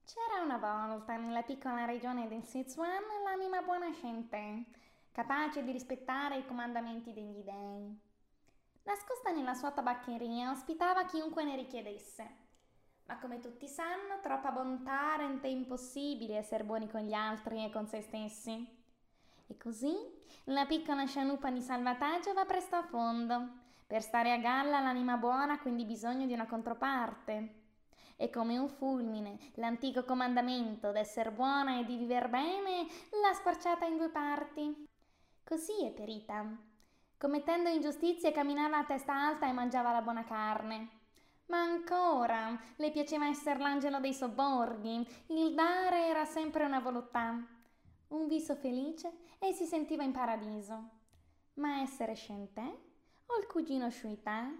C'era una volta nella piccola regione del Sichuan l'anima buona Shenten, capace di rispettare i comandamenti degli dei. Nascosta nella sua tabaccheria ospitava chiunque ne richiedesse. Ma come tutti sanno, troppa bontà rende impossibile essere buoni con gli altri e con se stessi. E così la piccola scialuppa di salvataggio va presto a fondo. Per stare a galla l'anima buona ha quindi bisogno di una controparte. E come un fulmine, l'antico comandamento d'essere buona e di viver bene l'ha squarciata in due parti. Così è perita. Commettendo ingiustizie camminava a testa alta e mangiava la buona carne. Ma ancora, le piaceva essere l'angelo dei sobborghi, il dare era sempre una volontà. Un viso felice e si sentiva in paradiso. Ma essere Shenten o il cugino Shuita?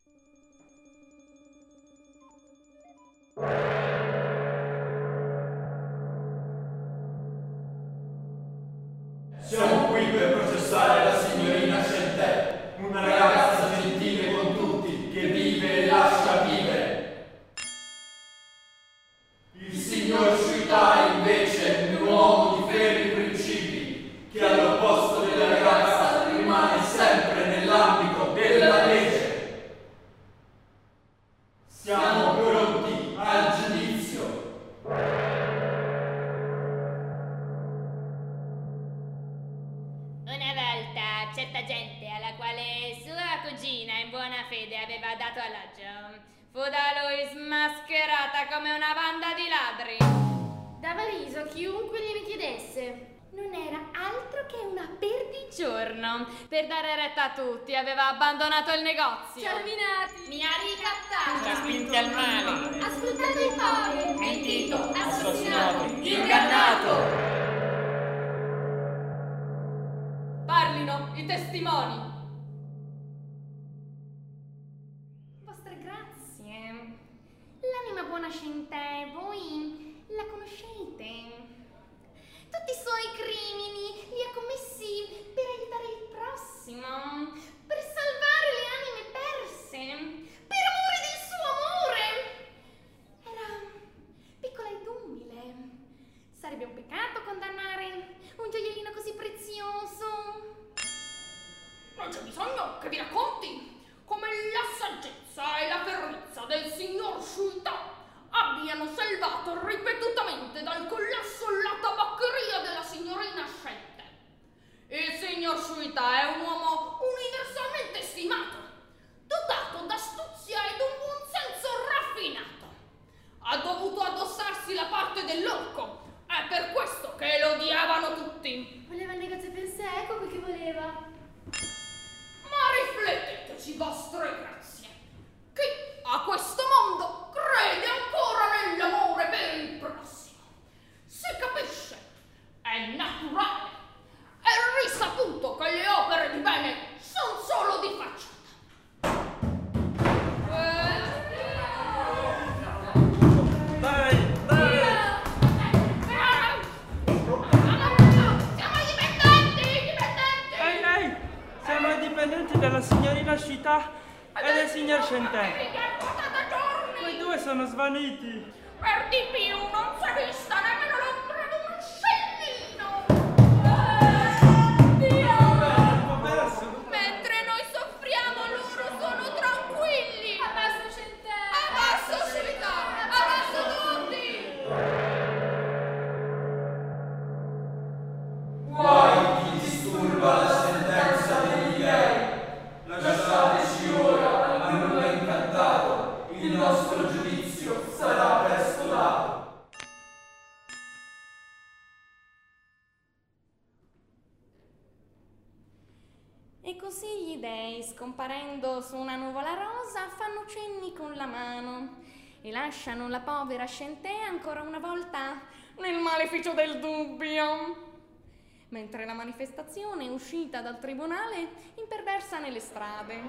Siamo qui per processare la signorina Shenten, una ragazza gentile con tutti, che vive e lascia vivere. Il signor Shuita invece è un uomo di fermi principi, che all'opposto della ragazza rimane sempre nell'ambito della legge. Siamo pronti al giudizio. Una volta certa gente alla quale sua cugina in buona fede aveva dato alloggio fu da lui smascherata come una banda di ladri. Dava riso a chiunque gliene chiedesse. Non era altro che una perdigiorno. Per dare retta a tutti aveva abbandonato il negozio. Cerminati, Mi ha ricattato. Ci ha spinti al male, ha sfruttato i poveri, Mentito, assassinato, ingannato. Parlino i testimoni. Vostre grazie. L'anima buona Shenten, voi la conoscete? Tutti i suoi crimini li ha commessi per aiutare il prossimo, per salvare le anime perse, per amore del suo amore. Era piccola ed umile. Sarebbe un peccato condannare un gioiellino così prezioso. Non c'è bisogno che vi racconti come la saggezza e la fermezza del signor Shuita abbiano salvato ripetutamente dal collasso la tabaccheria della signorina Shenten. Il signor Shuita è un uomo universalmente stimato, dotato d'astuzia ed un buon senso raffinato. Ha dovuto addossarsi la parte dell'orco, è per questo che lo odiavano tutti. voleva il negozio per sé, ecco quel che voleva. Ma rifletteteci, vostre grazie. Chi a questo mondo crede ancora nell'amore per il prossimo? Si capisce, è naturale, è risaputo che le opere di bene sono solo di facciata. Siamo i dipendenti! Ehi, siamo i dipendenti della signorina Shuita e del signor Shenten. Quei due sono svaniti. Per di più non si è vista nemmeno l'ombra di un uccellino. Mentre noi soffriamo, loro sono tranquilli. Abbasso Shenten! Abbasso Shuita! Abbasso tutti! Guai chi disturba la sentenza degli dei. Lasciateci ora a nulla incantato, il nostro giudizio sarà presto dato. E così gli dei, scomparendo su una nuvola rosa, fanno cenni con la mano e lasciano la povera Shenten ancora una volta nel maleficio del dubbio. Mentre la manifestazione, uscita dal tribunale, imperversa nelle strade.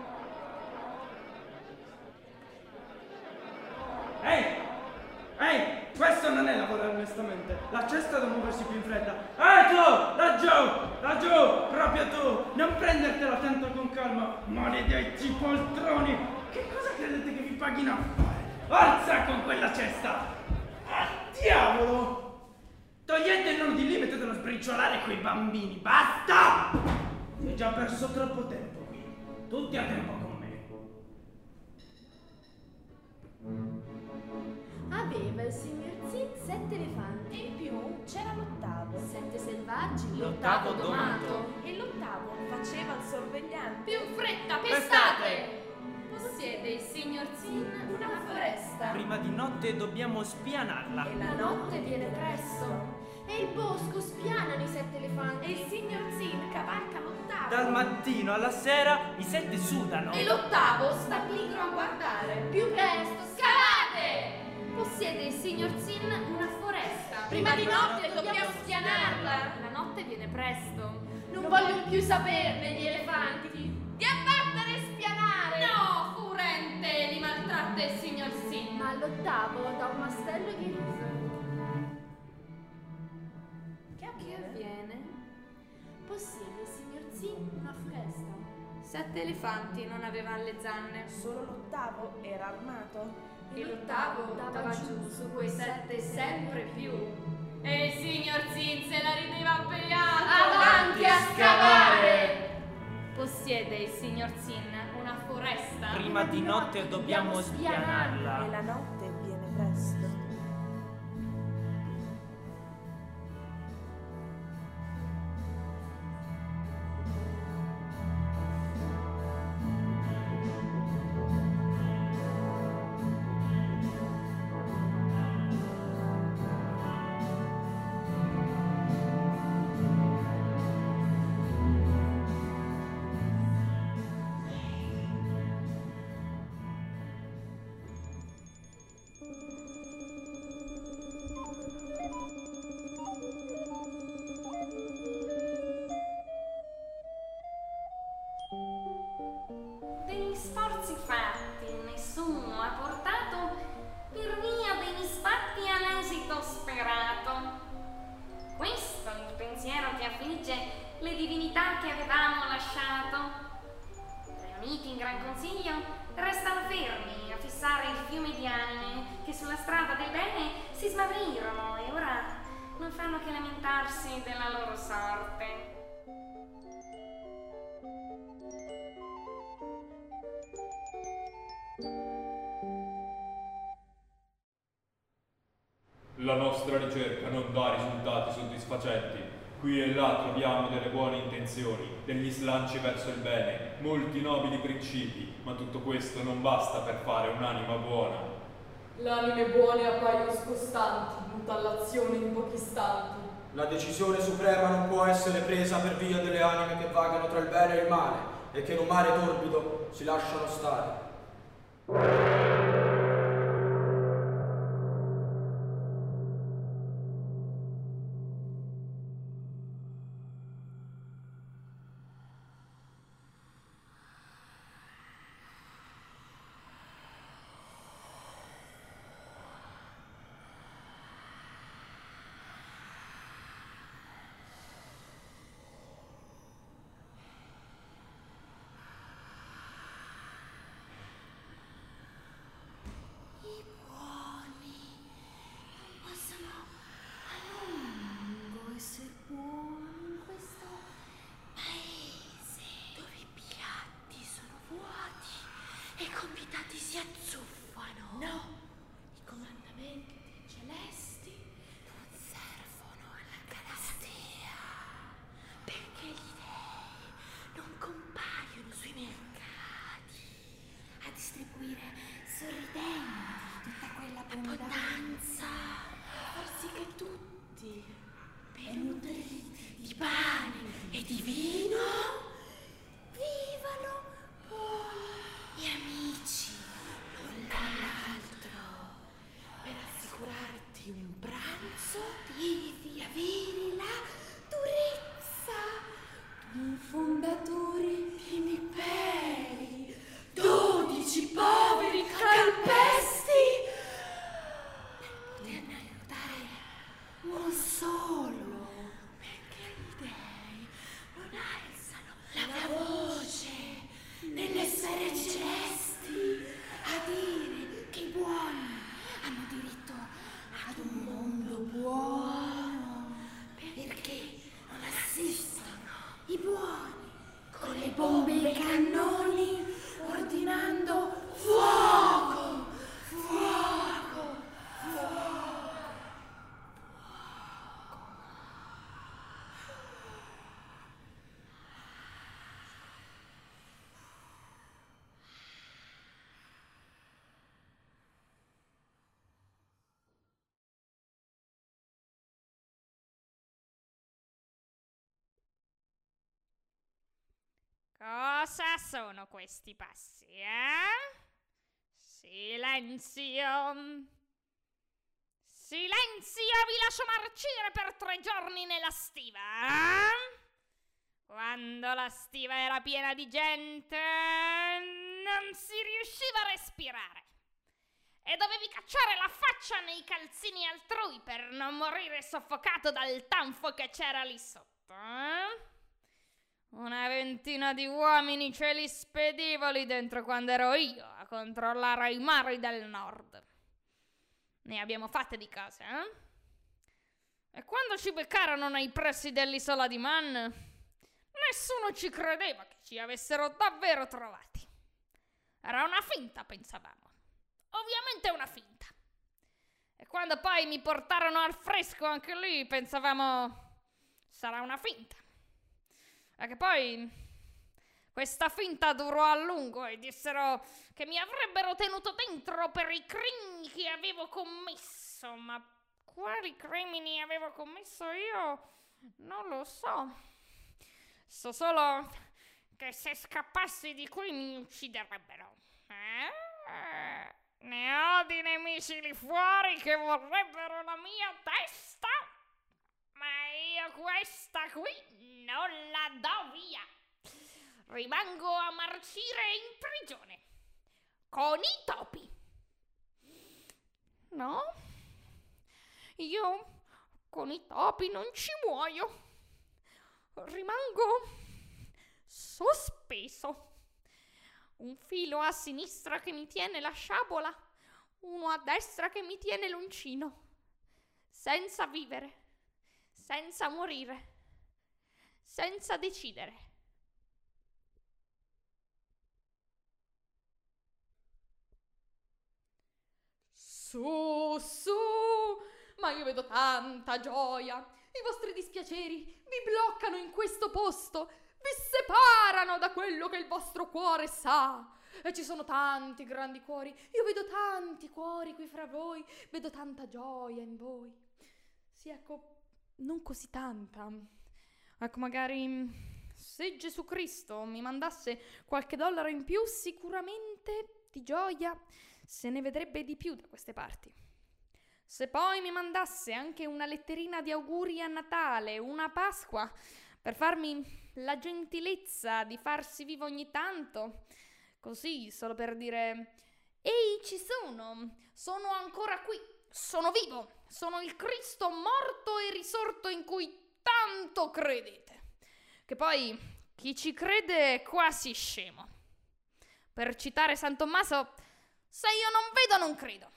Ehi, questo non è lavorare onestamente. La cesta deve muoversi più in fretta. Tu, laggiù, proprio tu. Non prendertela tanto con calma. Maledetti poltroni. Che cosa credete che vi paghino a fare? Alza con quella cesta. Diavolo! diavolo! Togliete il nodo di lì e mettetelo a sbriciolare quei bambini, basta! Si è già perso troppo tempo qui. Tutti a tempo con me. Aveva il signor Zin 7 elefanti. E in più c'era l'ottavo. 7 selvaggi. L'ottavo domato. E l'ottavo faceva il sorvegliante. Più in fretta, pestate! Possiede il signor Zin Una foresta. Prima di notte dobbiamo spianarla. E la notte viene presto. E il bosco spianano i 7 elefanti. E il signor Zin cavalca l'ottavo. Dal mattino alla sera i 7 sudano. e l'ottavo sta pigro a guardare. Più presto. Scavate! Possiede il signor Zin una foresta. Prima di notte dobbiamo spianarla. La notte viene presto. Non voglio più saperne gli elefanti. Di abbattere e spianare. No, furente, li maltratta il signor Zin. Ma all'ottavo da un mastello di riso. Che avviene? Possiede il signor Zin una foresta. 7 elefanti non avevano le zanne. Solo l'ottavo era armato. E l'ottavo dava giù su quei 7 sempre più. E il signor Zin se la rideva beato. Avanti a scavare! Possiede il signor Zin una foresta. Prima di notte dobbiamo E spianarla. la notte viene presto. Degli sforzi fatti nessuno ha portato per via degli sfatti all'esito sperato. Questo è il pensiero che affligge le divinità che avevamo lasciato. Riuniti in gran consiglio, restano fermi a fissare il fiume di anime che sulla strada del bene si smavrirono e ora non fanno che lamentarsi della loro sorte. La nostra ricerca non dà risultati soddisfacenti. Qui e là troviamo delle buone intenzioni, degli slanci verso il bene, molti nobili principi, ma tutto questo non basta per fare un'anima buona. Le anime buone appaiono scostanti, muta all'azione in pochi istanti. La decisione suprema non può essere presa per via delle anime che vagano tra il bene e il male e che in un mare torbido si lasciano stare. Non solo, perché gli dèi non alzano Cosa sono questi passi, eh? Silenzio! Silenzio, vi lascio marcire per 3 giorni nella stiva, eh? Quando la stiva era piena di gente, non si riusciva a respirare. E dovevi cacciare la faccia nei calzini altrui per non morire soffocato dal tanfo che c'era lì sotto, eh? Una ventina di uomini ce li spedivo lì dentro quando ero io a controllare i mari del nord. Ne abbiamo fatte di cose, eh? E quando ci beccarono nei pressi dell'isola di Man, nessuno ci credeva che ci avessero davvero trovati. Era una finta, pensavamo. Ovviamente una finta. E quando poi mi portarono al fresco anche lì, pensavamo sarà una finta. E che poi questa finta durò a lungo e dissero che mi avrebbero tenuto dentro per i crimini che avevo commesso. Ma quali crimini avevo commesso io? Non lo so. So solo che se scappassi di qui mi ucciderebbero. Ne ho di nemici lì fuori che vorrebbero la mia testa, ma io questa qui non la do via. Rimango a marcire in prigione con i topi. No, io con i topi non ci muoio. Rimango sospeso. Un filo a sinistra che mi tiene la sciabola, uno a destra che mi tiene l'uncino. Senza vivere, senza morire, senza decidere. Su, su, ma io vedo tanta gioia. I vostri dispiaceri vi bloccano in questo posto, vi separano da quello che il vostro cuore sa. E ci sono tanti grandi cuori, io vedo tanti cuori qui fra voi, vedo tanta gioia in voi. Sì, ecco, non così tanta. Ecco, magari se Gesù Cristo mi mandasse qualche dollaro in più, sicuramente di gioia se ne vedrebbe di più da queste parti. Se poi mi mandasse anche una letterina di auguri a Natale, una Pasqua, per farmi la gentilezza di farsi vivo ogni tanto, così solo per dire: ehi, ci sono ancora qui, sono vivo, sono il Cristo morto e risorto in cui tanto credete. Che poi chi ci crede è quasi scemo. Per citare San Tommaso, se io non vedo non credo.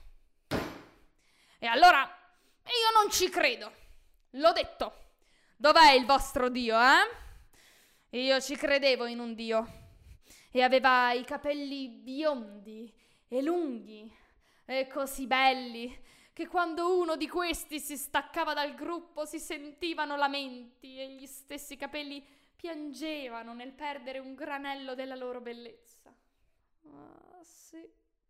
E allora io non ci credo. L'ho detto. Dov'è il vostro Dio, eh? Io ci credevo in un Dio. E aveva i capelli biondi e lunghi e così belli che quando uno di questi si staccava dal gruppo si sentivano lamenti e gli stessi capelli piangevano nel perdere un granello della loro bellezza. Ah, sì.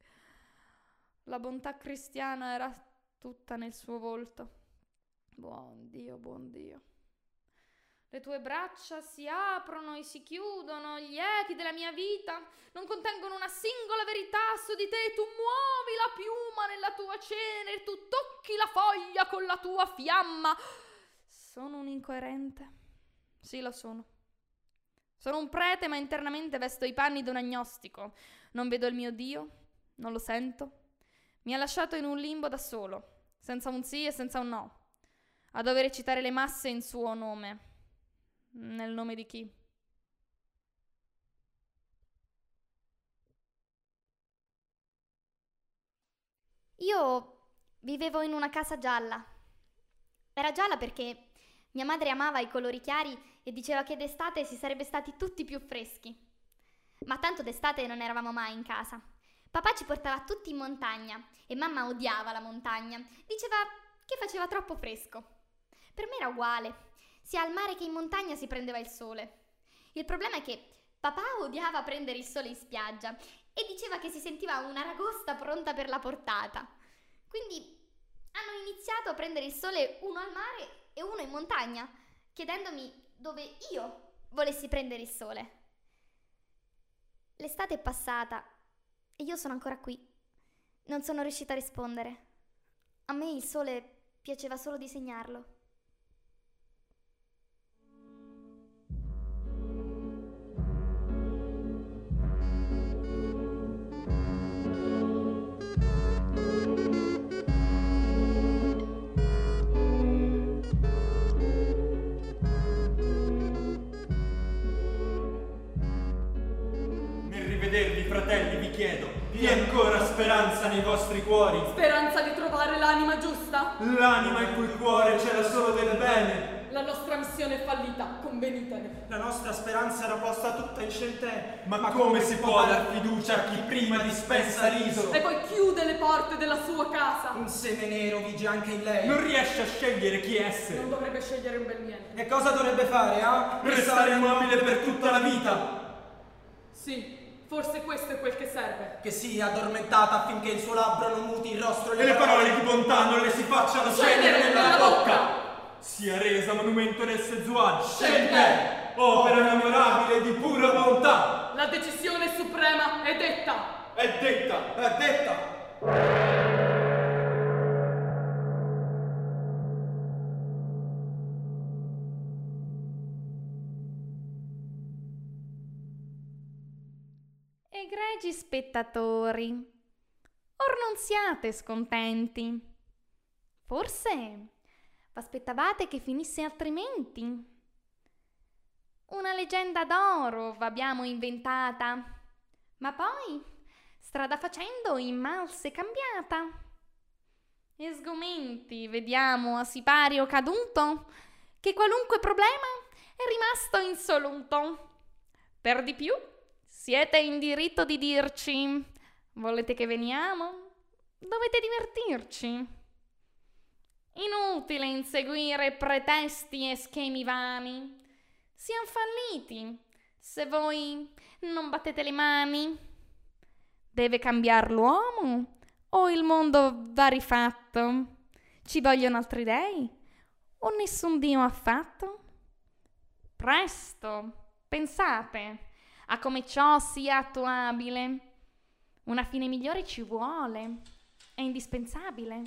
La bontà cristiana era tutta nel suo volto. Buon Dio, buon Dio. Le tue braccia si aprono e si chiudono, gli echi della mia vita non contengono una singola verità su di te. Tu muovi la piuma nella tua cenere, tu tocchi la foglia con la tua fiamma. Sono un incoerente? Sì, lo sono. Sono un prete, ma internamente vesto i panni di un agnostico. Non vedo il mio Dio, non lo sento. Mi ha lasciato in un limbo da solo, senza un sì e senza un no, a dover recitare le masse in suo nome. Nel nome di chi? Io vivevo in una casa gialla. Era gialla perché mia madre amava i colori chiari e diceva che d'estate si sarebbe stati tutti più freschi. Ma tanto d'estate non eravamo mai in casa. Papà ci portava tutti in montagna e mamma odiava la montagna. Diceva che faceva troppo fresco. Per me era uguale. Sia al mare che in montagna si prendeva il sole. Il problema è che papà odiava prendere il sole in spiaggia e diceva che si sentiva una ragosta pronta per la portata. Quindi hanno iniziato a prendere il sole uno al mare e uno in montagna, chiedendomi dove io volessi prendere il sole. L'estate è passata e io sono ancora qui. Non sono riuscita a rispondere. A me il sole piaceva solo disegnarlo. Vedervi, fratelli, vi chiedo, vi è ancora speranza nei vostri cuori? Speranza di trovare l'anima giusta? L'anima il cui cuore c'era solo del bene. La nostra missione è fallita, convenitene. La nostra speranza era posta tutta in scelte. Ma come si può dar fiducia a chi prima dispensa riso? E poi chiude le porte della sua casa. Un seme nero vige anche in lei. Non riesce a scegliere chi essere. Non dovrebbe scegliere un bel niente. E cosa dovrebbe fare, ah? Restare immobile per tutta la vita. Sì. Forse questo è quel che serve. Che sia addormentata affinché il suo labbro non muti il rostro e le parole di bontà non le si facciano scendere nella bocca. Sia resa monumento del Sezuan. Scende! Opera memorabile di pura bontà. La decisione suprema è detta. È detta. È detta. Egregi spettatori, or non siate scontenti. Forse v'aspettavate che finisse altrimenti. Una leggenda d'oro v'abbiamo inventata, ma poi, strada facendo, in mal s'è cambiata. E sgomenti vediamo a sipario caduto, che qualunque problema è rimasto insoluto. Per di più, siete in diritto di dirci: volete che veniamo? Dovete divertirci. Inutile inseguire pretesti e schemi vani. Siamo falliti se voi non battete le mani. Deve cambiar l'uomo o il mondo va rifatto? Ci vogliono altri dei o nessun dio affatto? Presto, pensate a come ciò sia attuabile. Una fine migliore ci vuole, è indispensabile.